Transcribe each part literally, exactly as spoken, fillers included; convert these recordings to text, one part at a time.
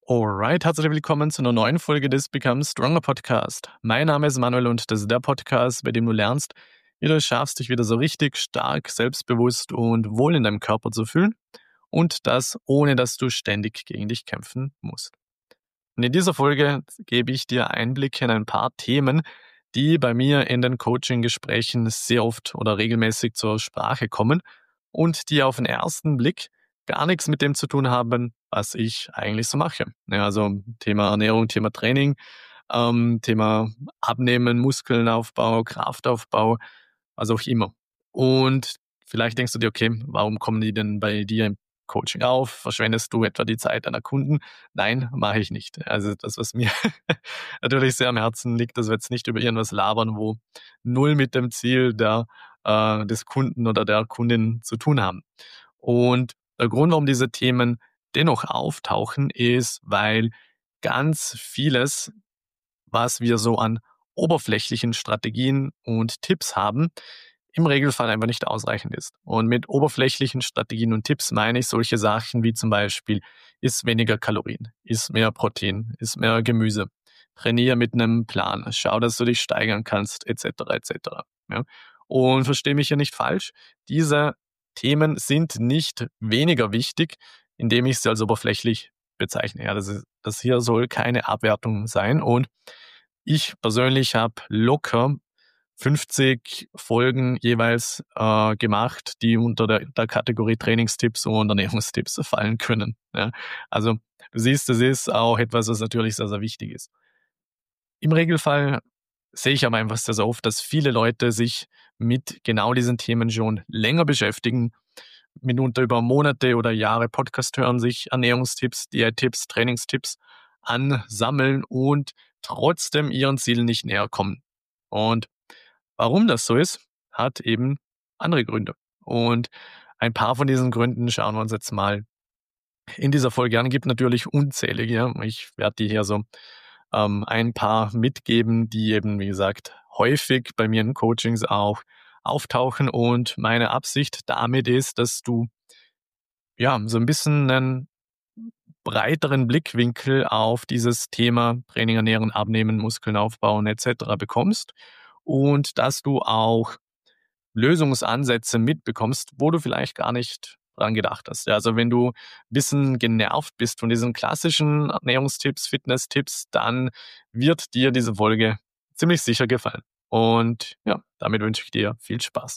Alright, herzlich willkommen zu einer neuen Folge des Become Stronger Podcast. Mein Name ist Manuel und das ist der Podcast, bei dem du lernst, wie du es schaffst, dich wieder so richtig stark, selbstbewusst und wohl in deinem Körper zu fühlen und das ohne, dass du ständig gegen dich kämpfen musst. Und in dieser Folge gebe ich dir Einblicke in ein paar Themen, die bei mir in den Coaching-Gesprächen sehr oft oder regelmäßig zur Sprache kommen und die auf den ersten Blick gar nichts mit dem zu tun haben, was ich eigentlich so mache. Ja, also Thema Ernährung, Thema Training, ähm, Thema Abnehmen, Muskelaufbau, Kraftaufbau, was auch immer. Und vielleicht denkst du dir, okay, warum kommen die denn bei dir im Coaching auf? Verschwendest du etwa die Zeit deiner Kunden? Nein, mache ich nicht. Also das, was mir natürlich sehr am Herzen liegt, dass wir jetzt nicht über irgendwas labern, wo null mit dem Ziel der, äh, des Kunden oder der Kundin zu tun haben. Und der Grund, warum diese Themen dennoch auftauchen, ist, weil ganz vieles, was wir so an oberflächlichen Strategien und Tipps haben, im Regelfall einfach nicht ausreichend ist. Und mit oberflächlichen Strategien und Tipps meine ich solche Sachen wie zum Beispiel, iss weniger Kalorien, iss mehr Protein, iss mehr Gemüse, trainiere mit einem Plan, schau, dass du dich steigern kannst, et cetera et cetera. Ja? Und verstehe mich hier nicht falsch, diese Themen sind nicht weniger wichtig, indem ich sie als oberflächlich bezeichne. Ja, das, ist, das hier soll keine Abwertung sein. Und ich persönlich habe locker fünfzig Folgen jeweils äh, gemacht, die unter der, der Kategorie Trainingstipps und Ernährungstipps fallen können. Ja. Also du siehst, das ist auch etwas, was natürlich sehr, sehr wichtig ist. Im Regelfall sehe ich aber einfach sehr, sehr oft, dass viele Leute sich mit genau diesen Themen schon länger beschäftigen, mitunter über Monate oder Jahre Podcast hören, sich Ernährungstipps, Diättipps, Trainingstipps ansammeln und trotzdem ihren Zielen nicht näher kommen. Und warum das so ist, hat eben andere Gründe. Und ein paar von diesen Gründen schauen wir uns jetzt mal in dieser Folge an. Es gibt natürlich unzählige. Ich werde die hier so ähm, ein paar mitgeben, die eben, wie gesagt, häufig bei mir in Coachings auch auftauchen. Und meine Absicht damit ist, dass du ja so ein bisschen einen breiteren Blickwinkel auf dieses Thema Training, Ernähren, Abnehmen, Muskeln aufbauen et cetera bekommst und dass du auch Lösungsansätze mitbekommst, wo du vielleicht gar nicht dran gedacht hast. Ja, also wenn du ein bisschen genervt bist von diesen klassischen Ernährungstipps, Fitnesstipps, dann wird dir diese Folge ziemlich sicher gefallen. Und ja, damit wünsche ich dir viel Spaß.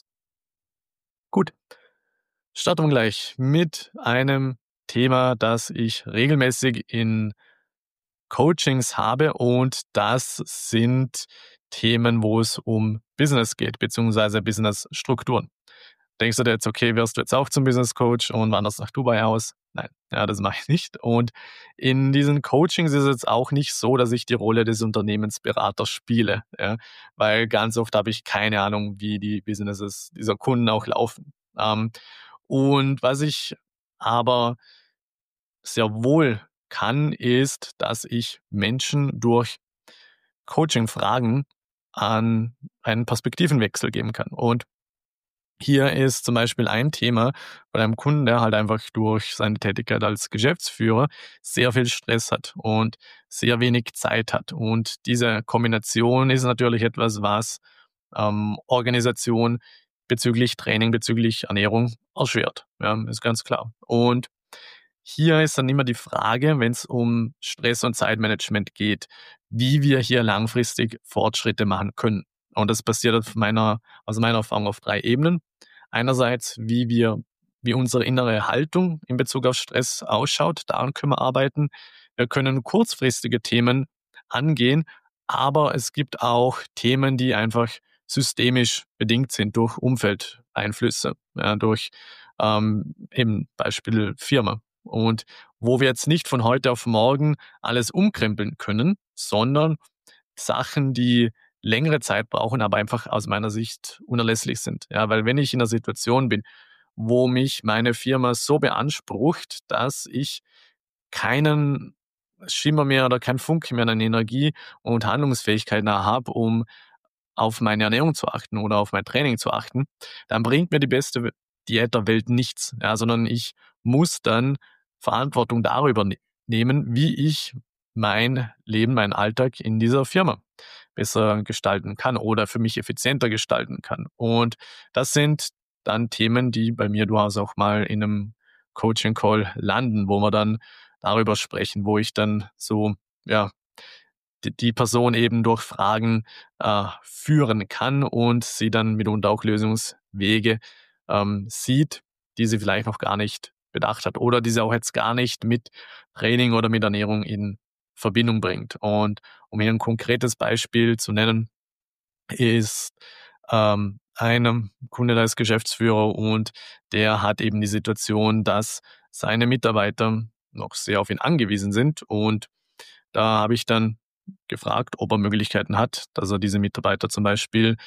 Gut, starten wir gleich mit einem Thema, das ich regelmäßig in Coachings habe, und das sind Themen, wo es um Business geht, beziehungsweise Businessstrukturen. Denkst du dir jetzt, okay, wirst du jetzt auch zum Business Coach und wanderst nach Dubai aus? Nein, ja, das mache ich nicht. Und in diesen Coachings ist es jetzt auch nicht so, dass ich die Rolle des Unternehmensberaters spiele, ja, weil ganz oft habe ich keine Ahnung, wie die Businesses dieser Kunden auch laufen. Ähm, und was ich aber sehr wohl kann, ist, dass ich Menschen durch Coaching-Fragen an einen Perspektivenwechsel geben kann. Und hier ist zum Beispiel ein Thema bei einem Kunden, der halt einfach durch seine Tätigkeit als Geschäftsführer sehr viel Stress hat und sehr wenig Zeit hat. Und diese Kombination ist natürlich etwas, was ähm, Organisation bezüglich Training, bezüglich Ernährung erschwert. Ja, ist ganz klar. Und hier ist dann immer die Frage, wenn es um Stress- und Zeitmanagement geht, wie wir hier langfristig Fortschritte machen können. Und das passiert aus meiner, aus meiner Erfahrung auf drei Ebenen. Einerseits, wie wir, wie unsere innere Haltung in Bezug auf Stress ausschaut, daran können wir arbeiten. Wir können kurzfristige Themen angehen, aber es gibt auch Themen, die einfach systemisch bedingt sind durch Umfeldeinflüsse, ja, durch ähm, eben Beispiel Firma. Und wo wir jetzt nicht von heute auf morgen alles umkrempeln können, sondern Sachen, die längere Zeit brauchen, aber einfach aus meiner Sicht unerlässlich sind. Ja, weil wenn ich in einer Situation bin, wo mich meine Firma so beansprucht, dass ich keinen Schimmer mehr oder keinen Funken mehr an Energie und Handlungsfähigkeit mehr habe, um auf meine Ernährung zu achten oder auf mein Training zu achten, dann bringt mir die beste Diät der Welt nichts, ja, sondern ich muss dann Verantwortung darüber nehmen, wie ich mein Leben, meinen Alltag in dieser Firma besser gestalten kann oder für mich effizienter gestalten kann. Und das sind dann Themen, die bei mir durchaus auch mal in einem Coaching-Call landen, wo wir dann darüber sprechen, wo ich dann so, ja, die, die Person eben durch Fragen äh, führen kann und sie dann mitunter auch Lösungswege ähm, sieht, die sie vielleicht noch gar nicht bedacht hat oder die sie auch jetzt gar nicht mit Training oder mit Ernährung in Verbindung bringt. Und um hier ein konkretes Beispiel zu nennen, ist ähm, ein Kunde, der ist Geschäftsführer und der hat eben die Situation, dass seine Mitarbeiter noch sehr auf ihn angewiesen sind. Und da habe ich dann gefragt, ob er Möglichkeiten hat, dass er diese Mitarbeiter zum Beispiel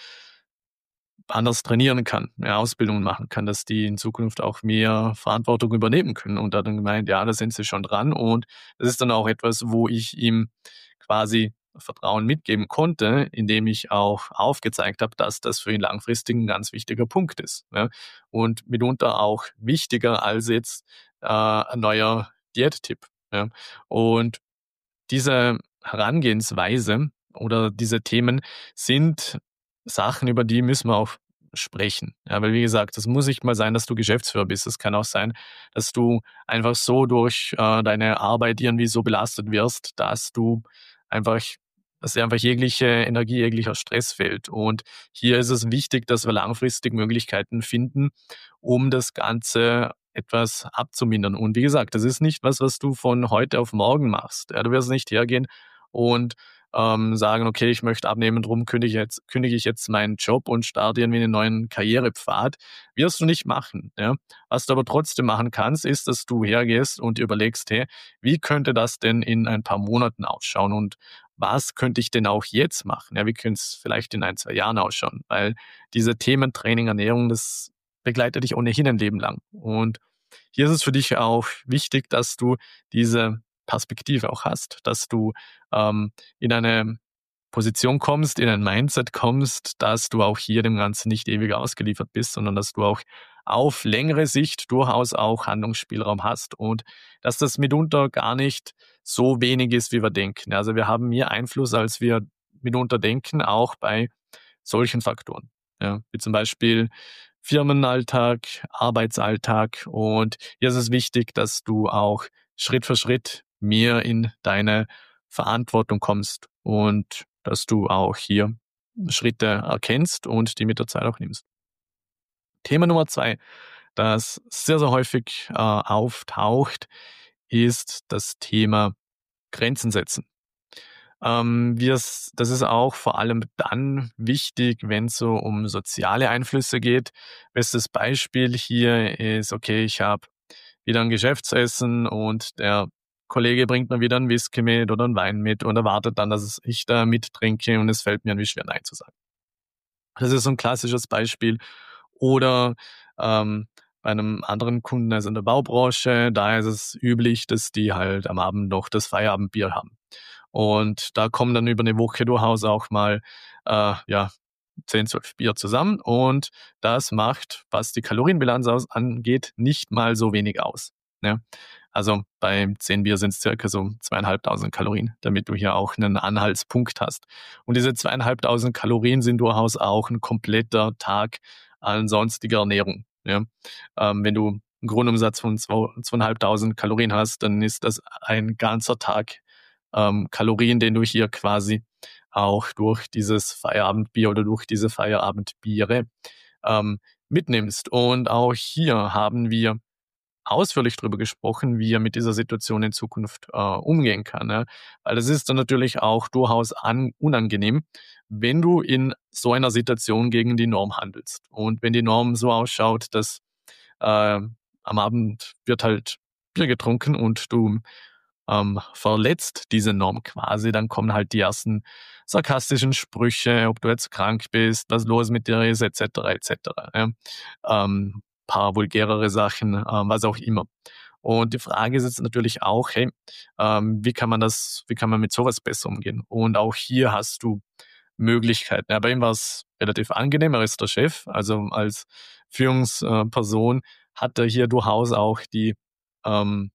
anders trainieren kann, mehr Ausbildungen machen kann, dass die in Zukunft auch mehr Verantwortung übernehmen können. Und er hat dann gemeint, ja, da sind sie schon dran. Und das ist dann auch etwas, wo ich ihm quasi Vertrauen mitgeben konnte, indem ich auch aufgezeigt habe, dass das für ihn langfristig ein ganz wichtiger Punkt ist. Ne? Und mitunter auch wichtiger als jetzt äh, ein neuer Diättipp. Ja? Und diese Herangehensweise oder diese Themen sind Sachen, über die müssen wir auch sprechen. Ja, weil wie gesagt, das muss nicht mal sein, dass du Geschäftsführer bist. Es kann auch sein, dass du einfach so durch äh, deine Arbeit irgendwie so belastet wirst, dass du einfach, dass dir einfach jegliche Energie, jeglicher Stress fehlt. Und hier ist es wichtig, dass wir langfristig Möglichkeiten finden, um das Ganze etwas abzumindern. Und wie gesagt, das ist nicht was, was du von heute auf morgen machst. Ja, du wirst nicht hergehen und ähm, sagen, okay, ich möchte abnehmen, drum kündige ich jetzt, kündige ich jetzt meinen Job und starte irgendwie einen neuen Karrierepfad. Wirst du nicht machen. Ja? Was du aber trotzdem machen kannst, ist, dass du hergehst und dir überlegst, hey, wie könnte das denn in ein paar Monaten ausschauen und was könnte ich denn auch jetzt machen? Ja, wie könnte es vielleicht in ein, zwei Jahren ausschauen? Weil diese Themen Training, Ernährung, das begleitet dich ohnehin ein Leben lang. Und hier ist es für dich auch wichtig, dass du diese Perspektive auch hast, dass du ähm, in eine Position kommst, in ein Mindset kommst, dass du auch hier dem Ganzen nicht ewig ausgeliefert bist, sondern dass du auch auf längere Sicht durchaus auch Handlungsspielraum hast und dass das mitunter gar nicht so wenig ist, wie wir denken. Also wir haben mehr Einfluss, als wir mitunter denken, auch bei solchen Faktoren. Ja, wie zum Beispiel Firmenalltag, Arbeitsalltag. Und hier ist es wichtig, dass du auch Schritt für Schritt mehr in deine Verantwortung kommst und dass du auch hier Schritte erkennst und die mit der Zeit auch nimmst. Thema Nummer zwei, das sehr, sehr häufig äh, auftaucht, ist das Thema Grenzen setzen. Ähm, wir s das ist auch vor allem dann wichtig, wenn es so um soziale Einflüsse geht. Bestes Beispiel hier ist, okay, ich habe wieder ein Geschäftsessen und der Kollege bringt mir wieder 'n Whisky mit oder 'n Wein mit und erwartet dann, dass es ich da mittrinke und es fällt mir irgendwie schwer, nein zu sagen. Das ist so ein klassisches Beispiel. Oder, ähm, bei einem anderen Kunden, also in der Baubranche, da ist es üblich, dass die halt am Abend noch das Feierabendbier haben. Und da kommen dann über eine Woche durchaus auch mal, äh, ja, zehn, zwölf Bier zusammen und das macht, was die Kalorienbilanz aus angeht, nicht mal so wenig aus, ne? Also, bei zehn Bier sind's circa so zweitausendfünfhundert Kalorien, damit du hier auch einen Anhaltspunkt hast. Und diese zweitausendfünfhundert Kalorien sind durchaus auch ein kompletter Tag an sonstiger Ernährung, ja? Ähm, wenn du 'n Grundumsatz von zwei zweitausendfünfhundert Kalorien hast, dann ist das ein ganzer Tag ähm, Kalorien, den du hier quasi auch durch dieses Feierabendbier oder durch diese Feierabendbiere ähm, mitnimmst. Und auch hier haben wir ausführlich darüber gesprochen, wie er mit dieser Situation in Zukunft äh, umgehen kann. Ne? Weil das ist dann natürlich auch durchaus an, unangenehm, wenn du in so einer Situation gegen die Norm handelst. Und wenn die Norm so ausschaut, dass äh, am Abend wird halt Bier getrunken und du ähm, verletzt diese Norm quasi, dann kommen halt die ersten sarkastischen Sprüche, ob du jetzt krank bist, was los mit dir ist, et cetera et cetera. Ja. Ähm, paar vulgärere Sachen, ähm, was auch immer. Und die Frage ist jetzt natürlich auch, hey, ähm, wie kann man das, wie kann man mit sowas besser umgehen? Und auch hier hast du Möglichkeiten. Ja, bei ihm war es relativ angenehm, er ist der Chef, also als Führungsperson hat er hier durchaus auch die ähm,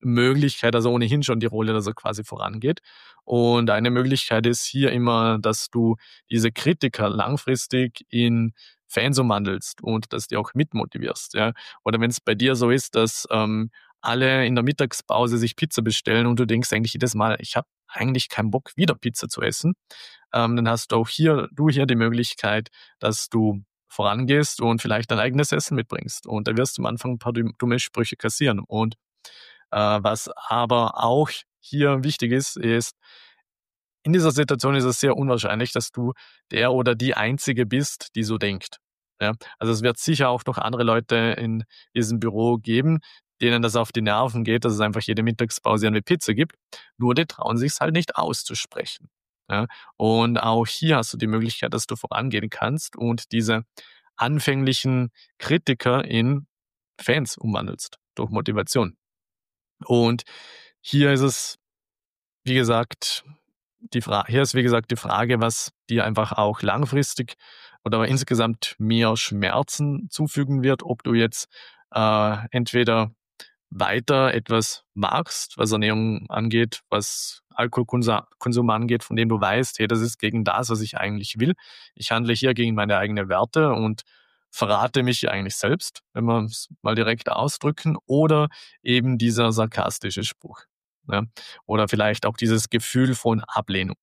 Möglichkeit, also ohnehin schon die Rolle, dass er quasi vorangeht. Und eine Möglichkeit ist hier immer, dass du diese Kritiker langfristig in Fans umwandelst und dass die auch mitmotivierst, ja. Oder wenn es bei dir so ist, dass ähm, alle in der Mittagspause sich Pizza bestellen und du denkst eigentlich jedes Mal, ich habe eigentlich keinen Bock, wieder Pizza zu essen, ähm, dann hast du auch hier, du hier die Möglichkeit, dass du vorangehst und vielleicht dein eigenes Essen mitbringst. Und da wirst du am Anfang ein paar dum- dumme Sprüche kassieren. Und äh, was aber auch hier wichtig ist, ist, in dieser Situation ist es sehr unwahrscheinlich, dass du der oder die Einzige bist, die so denkt. Ja, also es wird sicher auch noch andere Leute in diesem Büro geben, denen das auf die Nerven geht, dass es einfach jede Mittagspause eine Pizza gibt. Nur die trauen sich es halt nicht auszusprechen. Ja, und auch hier hast du die Möglichkeit, dass du vorangehen kannst und diese anfänglichen Kritiker in Fans umwandelst durch Motivation. Und hier ist es, wie gesagt, die Fra hier ist, wie gesagt, die Frage, was dir einfach auch langfristig oder insgesamt mehr Schmerzen zufügen wird, ob du jetzt äh, entweder weiter etwas machst, was Ernährung angeht, was Alkoholkonsum angeht, von dem du weißt, hey, das ist gegen das, was ich eigentlich will. Ich handle hier gegen meine eigenen Werte und verrate mich eigentlich selbst, wenn wir es mal direkt ausdrücken, oder eben dieser sarkastische Spruch. Ja? Oder vielleicht auch dieses Gefühl von Ablehnung.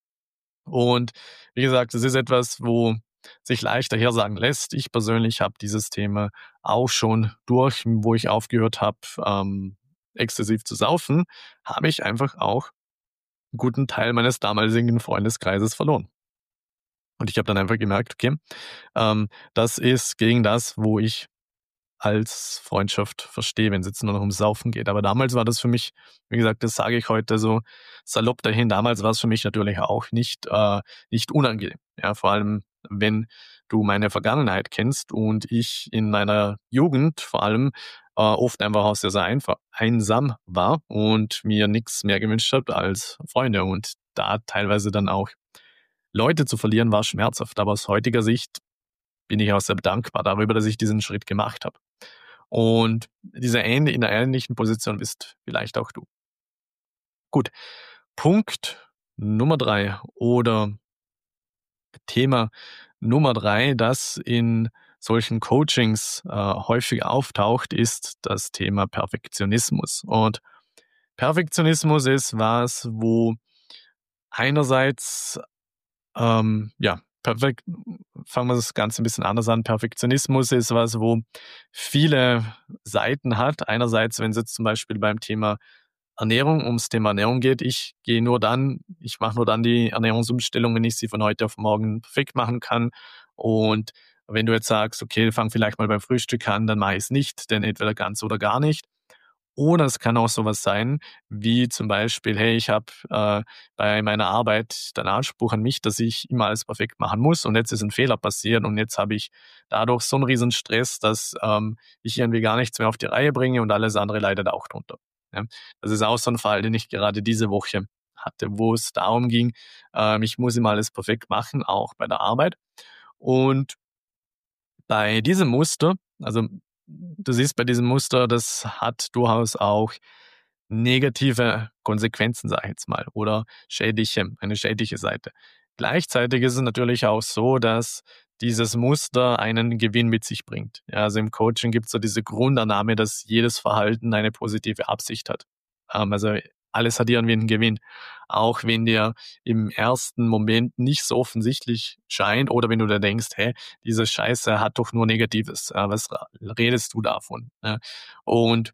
Und wie gesagt, es ist etwas, wo sich leicht dahersagen lässt. Ich persönlich habe dieses Thema auch schon durch, wo ich aufgehört habe, ähm, exzessiv zu saufen, habe ich einfach auch einen guten Teil meines damaligen Freundeskreises verloren. Und ich habe dann einfach gemerkt, okay, ähm, das ist gegen das, wo ich als Freundschaft verstehe, wenn es jetzt nur noch ums Saufen geht. Aber damals war das für mich, wie gesagt, das sage ich heute so salopp dahin, damals war es für mich natürlich auch nicht, äh, nicht unangenehm. Ja, vor allem, wenn du meine Vergangenheit kennst und ich in meiner Jugend vor allem äh, oft einfach auch sehr, sehr einfach einsam war und mir nichts mehr gewünscht habe als Freunde. Und da teilweise dann auch Leute zu verlieren, war schmerzhaft. Aber aus heutiger Sicht bin ich auch sehr dankbar darüber, dass ich diesen Schritt gemacht habe. Und diese ähnlich, in einer ähnlichen Position bist vielleicht auch du. Gut, Punkt Nummer drei oder Thema Nummer drei, das in solchen Coachings äh, häufig auftaucht, ist das Thema Perfektionismus. Und Perfektionismus ist was, wo einerseits Ähm, ja, perfekt. Fangen wir das Ganze ein bisschen anders an. Perfektionismus ist was, wo viele Seiten hat. Einerseits, wenn es jetzt zum Beispiel beim Thema Ernährung ums Thema Ernährung geht. Ich gehe nur dann ich mache nur dann die Ernährungsumstellung, wenn ich sie von heute auf morgen perfekt machen kann. Und wenn du jetzt sagst: „Okay, fang vielleicht mal beim Frühstück an“, dann mache ich es nicht, denn entweder ganz oder gar nicht. Oder es kann auch sowas sein, wie zum Beispiel, hey, ich habe äh, bei meiner Arbeit den Anspruch an mich, dass ich immer alles perfekt machen muss und jetzt ist ein Fehler passiert und jetzt habe ich dadurch so einen riesen Stress, dass ähm, ich irgendwie gar nichts mehr auf die Reihe bringe und alles andere leidet auch drunter. Ja. Das ist auch so ein Fall, den ich gerade diese Woche hatte, wo es darum ging, ähm, ich muss immer alles perfekt machen, auch bei der Arbeit. Und bei diesem Muster, also du siehst bei diesem Muster, das hat durchaus auch negative Konsequenzen, sage ich jetzt mal, oder schädliche, eine schädliche Seite. Gleichzeitig ist es natürlich auch so, dass dieses Muster einen Gewinn mit sich bringt. Ja, also im Coaching gibt es so diese Grundannahme, dass jedes Verhalten eine positive Absicht hat. Ähm, also alles hat irgendwie einen Gewinn. Auch wenn dir im ersten Moment nicht so offensichtlich scheint oder wenn du da denkst, hä, diese Scheiße hat doch nur Negatives. Äh, was redest du davon? Ja? Und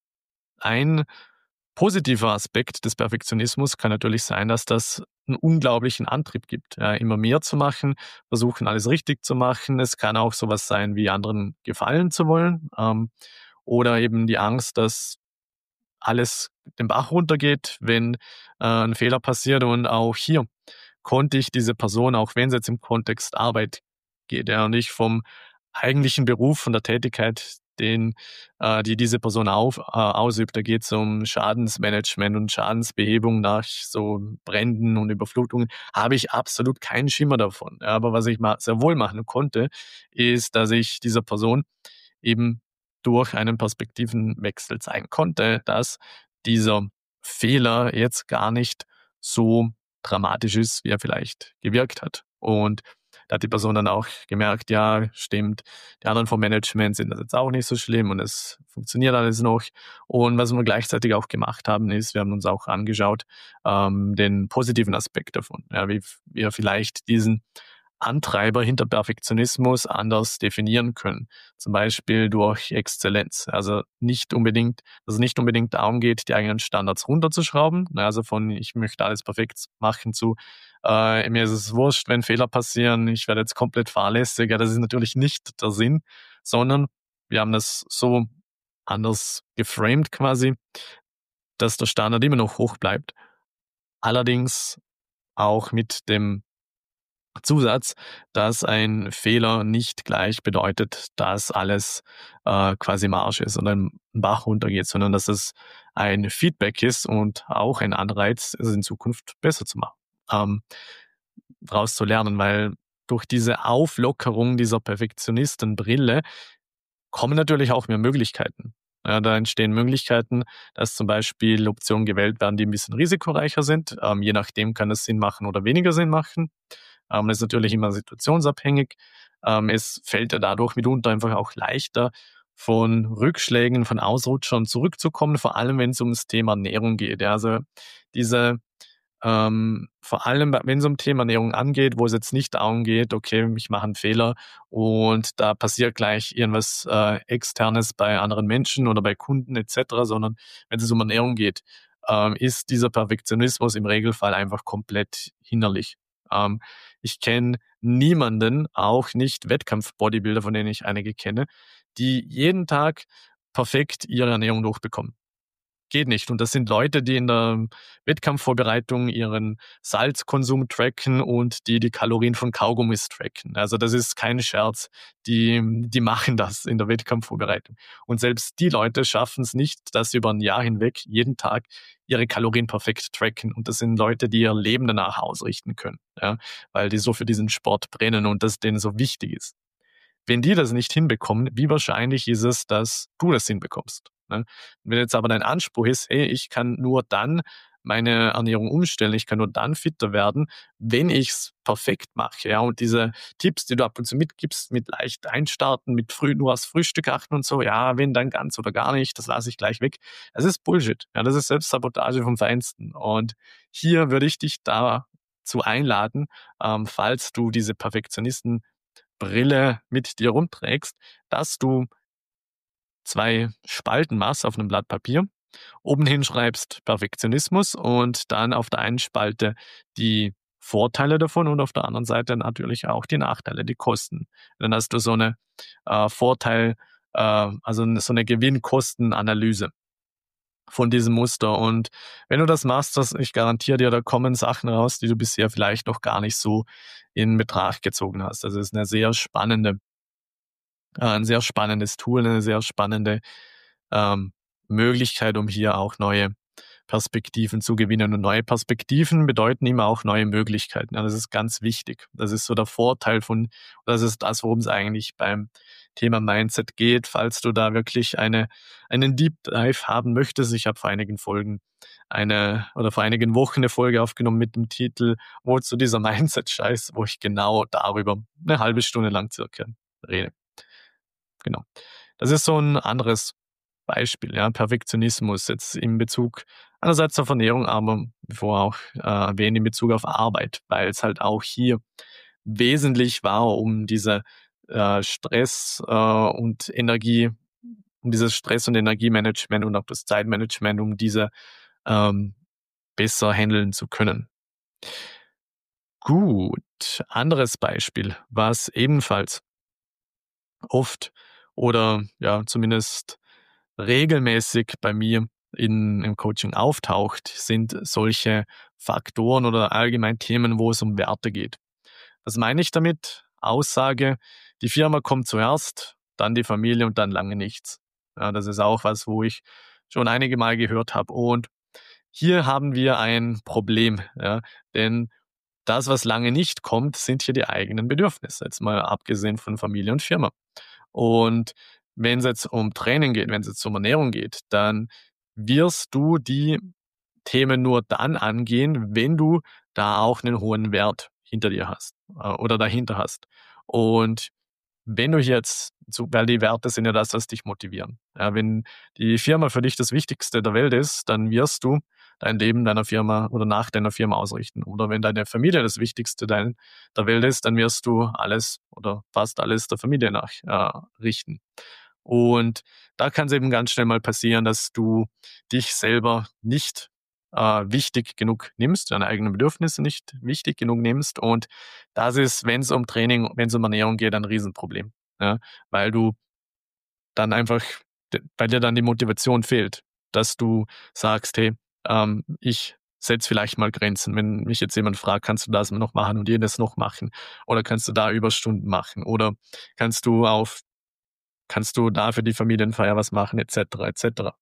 ein positiver Aspekt des Perfektionismus kann natürlich sein, dass das einen unglaublichen Antrieb gibt, ja, immer mehr zu machen, versuchen, alles richtig zu machen. Es kann auch sowas sein wie anderen gefallen zu wollen, ähm, oder eben die Angst, dass alles den Bach runtergeht, wenn äh, 'n Fehler passiert. Und auch hier konnte ich diese Person, auch wenn es jetzt im Kontext Arbeit geht, ja, und nicht vom eigentlichen Beruf, von der Tätigkeit, den äh, die diese Person auf äh, ausübt. Da geht es um Schadensmanagement und Schadensbehebung nach so Bränden und Überflutungen, habe ich absolut keinen Schimmer davon. Ja, aber was ich ma sehr wohl machen konnte, ist, dass ich dieser Person eben durch einen Perspektivenwechsel zeigen konnte, dass dieser Fehler jetzt gar nicht so dramatisch ist, wie er vielleicht gewirkt hat. Und da hat die Person dann auch gemerkt, ja, stimmt, die anderen vom Management sind das jetzt auch nicht so schlimm und es funktioniert alles noch. Und was wir gleichzeitig auch gemacht haben, ist, wir haben uns auch angeschaut, ähm, den positiven Aspekt davon, ja, wie wir vielleicht diesen Antreiber hinter Perfektionismus anders definieren können. Zum Beispiel durch Exzellenz. Also nicht unbedingt, dass es nicht unbedingt darum geht, die eigenen Standards runterzuschrauben. Also von ich möchte alles perfekt machen zu äh, mir ist es wurscht, wenn Fehler passieren, ich werde jetzt komplett fahrlässig. Ja, das ist natürlich nicht der Sinn, sondern wir haben das so anders geframed quasi, dass der Standard immer noch hoch bleibt. Allerdings auch mit dem Zusatz, dass ein Fehler nicht gleich bedeutet, dass alles äh, quasi im Arsch ist und ein Bach runtergeht, sondern dass es ein Feedback ist und auch ein Anreiz, es in Zukunft besser zu machen, ähm, daraus zu lernen, weil durch diese Auflockerung dieser Perfektionistenbrille kommen natürlich auch mehr Möglichkeiten. Ja, da entstehen Möglichkeiten, dass zum Beispiel Optionen gewählt werden, die ein bisschen risikoreicher sind. Ähm, je nachdem kann es Sinn machen oder weniger Sinn machen. Ähm, das ist natürlich immer situationsabhängig. Ähm, es fällt ja dadurch mitunter einfach auch leichter, von Rückschlägen, von Ausrutschern zurückzukommen, vor allem wenn es ums Thema Ernährung geht. Ja, also diese ähm, vor allem, wenn es um Thema Ernährung angeht, wo es jetzt nicht darum geht, okay, ich mache einen Fehler und da passiert gleich irgendwas äh, Externes bei anderen Menschen oder bei Kunden et cetera, sondern wenn es um Ernährung geht, ähm, ist dieser Perfektionismus im Regelfall einfach komplett hinderlich. Ähm, ich kenne niemanden, auch nicht Wettkampf-Bodybuilder, von denen ich einige kenne, die jeden Tag perfekt ihre Ernährung durchbekommen. Geht nicht. Und das sind Leute, die in der Wettkampfvorbereitung ihren Salzkonsum tracken und die die Kalorien von Kaugummis tracken. Also das ist kein Scherz. Die, die machen das in der Wettkampfvorbereitung. Und selbst die Leute schaffen es nicht, dass sie über ein Jahr hinweg jeden Tag ihre Kalorien perfekt tracken. Und das sind Leute, die ihr Leben danach ausrichten können, ja, weil die so für diesen Sport brennen und das denen so wichtig ist. Wenn die das nicht hinbekommen, wie wahrscheinlich ist es, dass du das hinbekommst? Ne? Wenn jetzt aber dein Anspruch ist, hey, ich kann nur dann meine Ernährung umstellen, ich kann nur dann fitter werden, wenn ich's perfekt mache. Ja, und diese Tipps, die du ab und zu mitgibst, mit leicht einstarten, mit früh nur aufs Frühstück achten und so, ja, wenn dann ganz oder gar nicht, das lasse ich gleich weg. Das ist Bullshit. Ja, das ist Selbstsabotage vom Feinsten. Und hier würde ich dich dazu einladen, ähm, falls du diese Perfektionisten Brille mit dir rumträgst, dass du zwei Spalten machst auf einem Blatt Papier. Oben hinschreibst Perfektionismus und dann auf der einen Spalte die Vorteile davon und auf der anderen Seite natürlich auch die Nachteile, die Kosten. Dann hast du so eine äh, Vorteil, äh, also so eine Gewinn-Kosten-Analyse von diesem Muster. Und wenn du das machst, das, ich garantiere dir, da kommen Sachen raus, die du bisher vielleicht noch gar nicht so in Betracht gezogen hast. Das ist eine sehr spannende äh, ein sehr spannendes Tool, eine sehr spannende ähm, Möglichkeit, um hier auch neue Perspektiven zu gewinnen. Und neue Perspektiven bedeuten immer auch neue Möglichkeiten. Ja, das ist ganz wichtig. Das ist so der Vorteil von, das ist das, worum es eigentlich beim Thema Mindset geht. Falls du da wirklich eine, einen Deep Dive haben möchtest, ich habe vor einigen Folgen eine oder vor einigen Wochen eine Folge aufgenommen mit dem Titel Wo zu dieser Mindset-Scheiß, wo ich genau darüber eine halbe Stunde lang circa rede. Genau. Das ist so ein anderes Beispiel, ja, Perfektionismus jetzt in Bezug einerseits auf Ernährung, aber wie vorher auch äh, erwähnt, in Bezug auf Arbeit, weil es halt auch hier wesentlich war, um diese äh, Stress äh, und Energie, um dieses Stress- und Energiemanagement und auch das Zeitmanagement, um diese ähm, besser handeln zu können. Gut, anderes Beispiel, was ebenfalls oft oder ja zumindest regelmäßig bei mir in, im Coaching auftaucht, sind solche Faktoren oder allgemein Themen, wo es um Werte geht. Was meine ich damit? Aussage, die Firma kommt zuerst, dann die Familie und dann lange nichts. Ja, das ist auch was, wo ich schon einige Mal gehört habe. Und hier haben wir ein Problem, ja, denn das, was lange nicht kommt, sind hier die eigenen Bedürfnisse, jetzt mal abgesehen von Familie und Firma. Und wenn es jetzt um Training geht, wenn es jetzt um Ernährung geht, dann wirst du die Themen nur dann angehen, wenn du da auch einen hohen Wert hinter dir hast äh, oder dahinter hast. Und wenn du jetzt so, weil die Werte sind ja das, was dich motivieren. Ja, wenn die Firma für dich das Wichtigste der Welt ist, dann wirst du dein Leben deiner Firma oder nach deiner Firma ausrichten. Oder wenn deine Familie das Wichtigste dein, der Welt ist, dann wirst du alles oder fast alles der Familie nachrichten. Äh, richten. Und da kann es eben ganz schnell mal passieren, dass du dich selber nicht äh, wichtig genug nimmst, deine eigenen Bedürfnisse nicht wichtig genug nimmst. Und das ist, wenn es um Training, wenn es um Ernährung geht, ein Riesenproblem. Ja? Weil du dann einfach, weil dir dann die Motivation fehlt, dass du sagst, hey, ähm, ich setze vielleicht mal Grenzen. Wenn mich jetzt jemand fragt, kannst du das noch machen und jenes noch machen? Oder kannst du da Überstunden machen? Oder kannst du auf kannst du da für die Familienfeier was machen, et cetera, et cetera.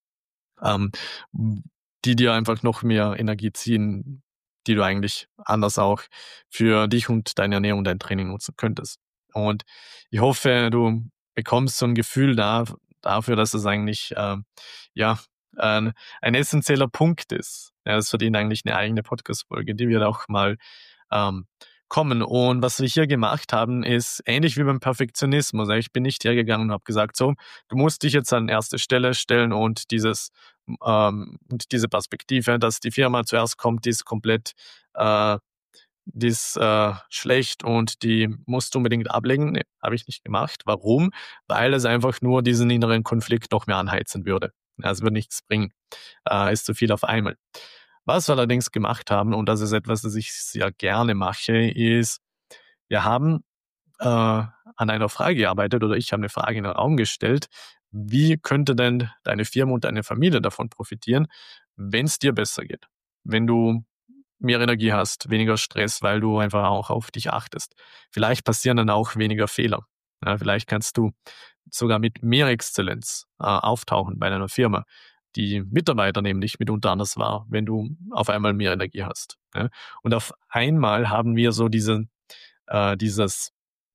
Ähm, die dir einfach noch mehr Energie ziehen, die du eigentlich anders auch für dich und deine Ernährung und dein Training nutzen könntest. Und ich hoffe, du bekommst so ein Gefühl da, dafür, dass es eigentlich ähm, ja ein, ein essentieller Punkt ist. Ja, es verdient eigentlich eine eigene Podcast-Folge, die wird auch mal ähm, kommen. Und was wir hier gemacht haben, ist ähnlich wie beim Perfektionismus. Also ich bin nicht hergegangen und habe gesagt, so, du musst dich jetzt an erste Stelle stellen und dieses ähm, und diese Perspektive, dass die Firma zuerst kommt, die ist komplett äh, die ist äh, schlecht und die musst du unbedingt ablegen. Nee, habe ich nicht gemacht. Warum? Weil es einfach nur diesen inneren Konflikt noch mehr anheizen würde. Ja, es würde nichts bringen. Äh, ist zu viel auf einmal. Was wir allerdings gemacht haben, und das ist etwas, das ich sehr gerne mache, ist, wir haben äh, an einer Frage gearbeitet oder ich habe eine Frage in den Raum gestellt. Wie könnte denn deine Firma und deine Familie davon profitieren, wenn es dir besser geht? Wenn du mehr Energie hast, weniger Stress, weil du einfach auch auf dich achtest. Vielleicht passieren dann auch weniger Fehler. Ja, vielleicht kannst du sogar mit mehr Exzellenz äh, auftauchen bei deiner Firma. Die Mitarbeiter nehmen dich mitunter anders wahr, wenn du auf einmal mehr Energie hast. Ja? Und auf einmal haben wir so diese, äh, dieses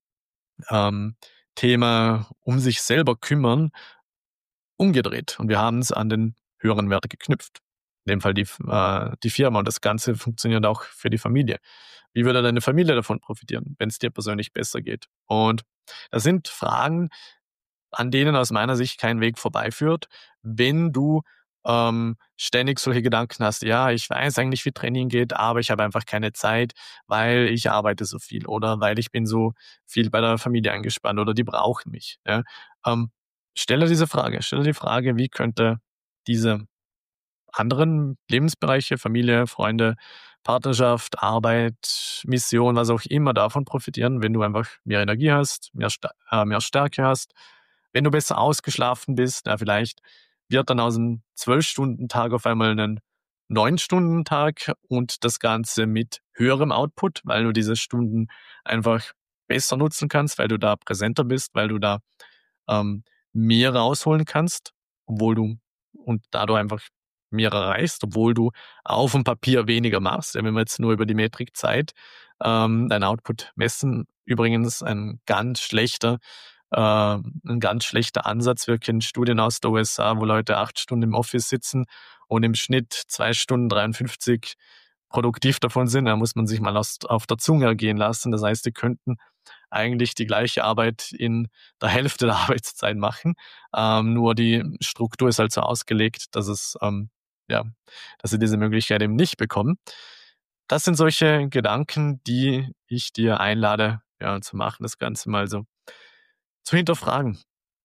ähm, Thema um sich selber kümmern umgedreht und wir haben es an den höheren Wert geknüpft. In dem Fall die, äh, die Firma und das Ganze funktioniert auch für die Familie. Wie würde deine Familie davon profitieren, wenn es dir persönlich besser geht? Und das sind Fragen, an denen aus meiner Sicht kein Weg vorbeiführt, wenn du ähm, ständig solche Gedanken hast, ja, ich weiß eigentlich, wie Training geht, aber ich habe einfach keine Zeit, weil ich arbeite so viel oder weil ich bin so viel bei der Familie eingespannt oder die brauchen mich. Ja. Ähm, stelle diese Frage, stelle die Frage, wie könnte diese anderen Lebensbereiche, Familie, Freunde, Partnerschaft, Arbeit, Mission, was auch immer davon profitieren, wenn du einfach mehr Energie hast, mehr, Sta- äh, mehr Stärke hast, wenn du besser ausgeschlafen bist, ja, vielleicht wird dann aus einem zwölf-Stunden-Tag auf einmal ein neun-Stunden-Tag und das Ganze mit höherem Output, weil du diese Stunden einfach besser nutzen kannst, weil du da präsenter bist, weil du da ähm, mehr rausholen kannst, obwohl du und da du einfach mehr erreichst, obwohl du auf dem Papier weniger machst. Ja, wenn wir jetzt nur über die Metrik Zeit ähm, dein Output messen, übrigens ein ganz schlechter, äh, ein ganz schlechter Ansatz. Wir kennen Studien aus der U S A, wo Leute acht Stunden im Office sitzen und im Schnitt zwei Stunden dreiundfünfzig produktiv davon sind. Da muss man sich mal aus, auf der Zunge ergehen lassen. Das heißt, die könnten eigentlich die gleiche Arbeit in der Hälfte der Arbeitszeit machen. Ähm, nur die Struktur ist halt so ausgelegt, dass es, ähm, ja, dass sie diese Möglichkeit eben nicht bekommen. Das sind solche Gedanken, die ich dir einlade, ja, zu machen, das Ganze mal so zu hinterfragen.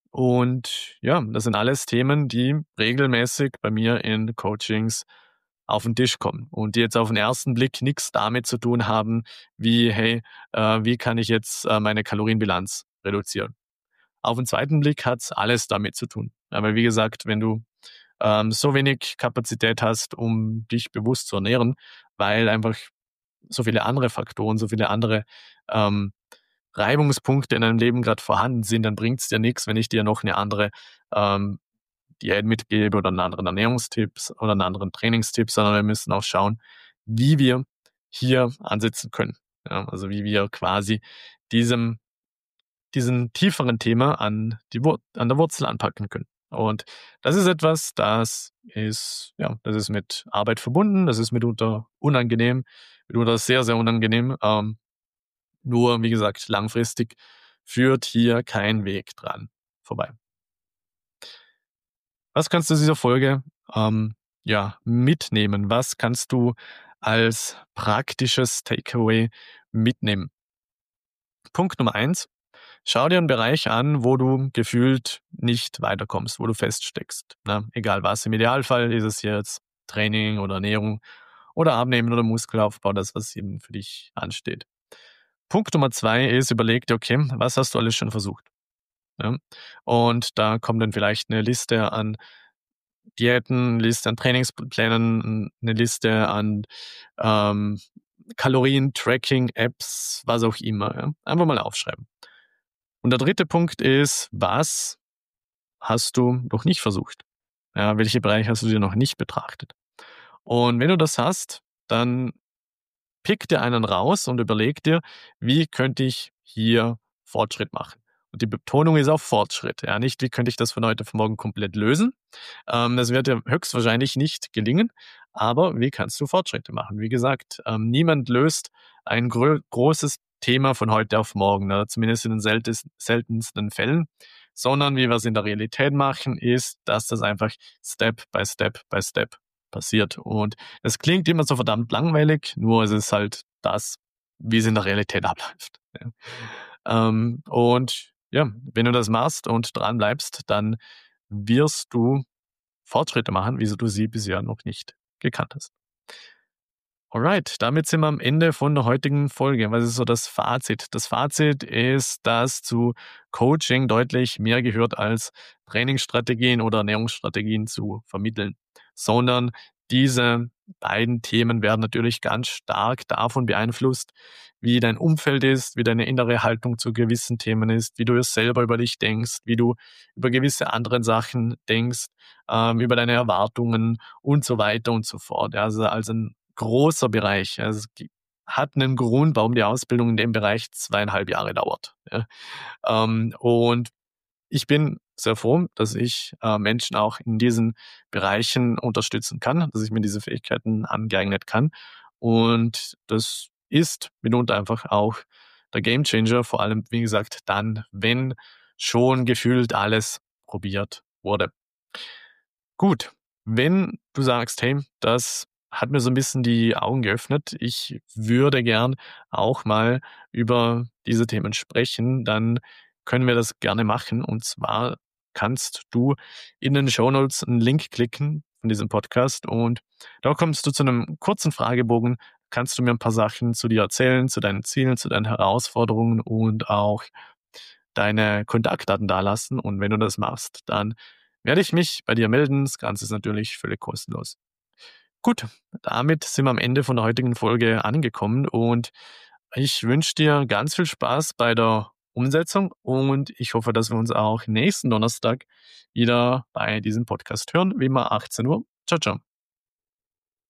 Und ja, das sind alles Themen, die regelmäßig bei mir in Coachings auf den Tisch kommen und die jetzt auf den ersten Blick nichts damit zu tun haben, wie, hey, äh, wie kann ich jetzt äh, meine Kalorienbilanz reduzieren? Auf den zweiten Blick hat's alles damit zu tun. Aber wie gesagt, wenn du ähm, so wenig Kapazität hast, um dich bewusst zu ernähren, weil einfach so viele andere Faktoren, so viele andere ähm, Reibungspunkte in deinem Leben gerade vorhanden sind, dann bringt's dir nichts, wenn ich dir noch eine andere ähm, Diät mitgebe oder einen anderen Ernährungstipps oder einen anderen Trainingstipp, sondern wir müssen auch schauen, wie wir hier ansetzen können. Ja, also wie wir quasi diesem, diesen tieferen Thema an, die Wur an der Wurzel anpacken können. Und das ist etwas, das ist, ja, das ist mit Arbeit verbunden, das ist mitunter unangenehm, mitunter sehr, sehr unangenehm. Ähm, nur, wie gesagt, langfristig führt hier kein Weg dran vorbei. Was kannst du aus dieser Folge ähm, ja, mitnehmen? Was kannst du als praktisches Takeaway mitnehmen? Punkt Nummer eins: Schau dir einen Bereich an, wo du gefühlt nicht weiterkommst, wo du feststeckst, ne? Egal was. Im Idealfall ist es jetzt Training oder Ernährung oder Abnehmen oder Muskelaufbau, das, was eben für dich ansteht. Punkt Nummer zwei ist, überleg dir, okay, was hast du alles schon versucht? Ja? Und da kommt dann vielleicht eine Liste an Diäten, eine Liste an Trainingsplänen, eine Liste an ähm, Kalorien-Tracking-Apps, was auch immer. Ja? Einfach mal aufschreiben. Und der dritte Punkt ist, was hast du noch nicht versucht? Ja, welche Bereiche hast du dir noch nicht betrachtet? Und wenn du das hast, dann pick dir einen raus und überleg dir, wie könnte ich hier Fortschritt machen? Und die Betonung ist auf Fortschritt, ja, nicht wie könnte ich das von heute auf morgen komplett lösen. Ähm, das wird dir höchstwahrscheinlich nicht gelingen, aber wie kannst du Fortschritte machen? Wie gesagt, ähm, niemand löst ein grö großes Thema von heute auf morgen, oder zumindest in den seltensten, seltensten Fällen, sondern wie wir es in der Realität machen, ist, dass das einfach Step by Step by Step passiert. Und es klingt immer so verdammt langweilig, nur es ist halt das, wie es in der Realität abläuft. Ja. Ähm, und ja, wenn du das machst und dran bleibst, dann wirst du Fortschritte machen, wie du sie bisher noch nicht gekannt hast. Alright, damit sind wir am Ende von der heutigen Folge. Was ist so das Fazit? Das Fazit ist, dass zu Coaching deutlich mehr gehört, als Trainingsstrategien oder Ernährungsstrategien zu vermitteln, sondern diese beiden Themen werden natürlich ganz stark davon beeinflusst, wie dein Umfeld ist, wie deine innere Haltung zu gewissen Themen ist, wie du es selber über dich denkst, wie du über gewisse andere Sachen denkst, ähm, über deine Erwartungen und so weiter und so fort. Ja, also, also ein großer Bereich. Also es gi- hat einen Grund, warum die Ausbildung in dem Bereich zweieinhalb Jahre dauert. Ja. Ähm, und ich bin sehr froh, dass ich äh, Menschen auch in diesen Bereichen unterstützen kann, dass ich mir diese Fähigkeiten angeeignet kann. Und das ist mitunter einfach auch der Gamechanger, vor allem, wie gesagt, dann, wenn schon gefühlt alles probiert wurde. Gut, wenn du sagst, hey, das hat mir so ein bisschen die Augen geöffnet, ich würde gern auch mal über diese Themen sprechen, dann können wir das gerne machen. Und zwar kannst du in den Shownotes einen Link klicken von diesem Podcast und da kommst du zu einem kurzen Fragebogen, kannst du mir ein paar Sachen zu dir erzählen, zu deinen Zielen, zu deinen Herausforderungen und auch deine Kontaktdaten dalassen. Und wenn du das machst, dann werde ich mich bei dir melden. Das Ganze ist natürlich völlig kostenlos. Gut, damit sind wir am Ende von der heutigen Folge angekommen und ich wünsche dir ganz viel Spaß bei der Umsetzung und ich hoffe, dass wir uns auch nächsten Donnerstag wieder bei diesem Podcast hören, wie immer achtzehn Uhr. Ciao, ciao.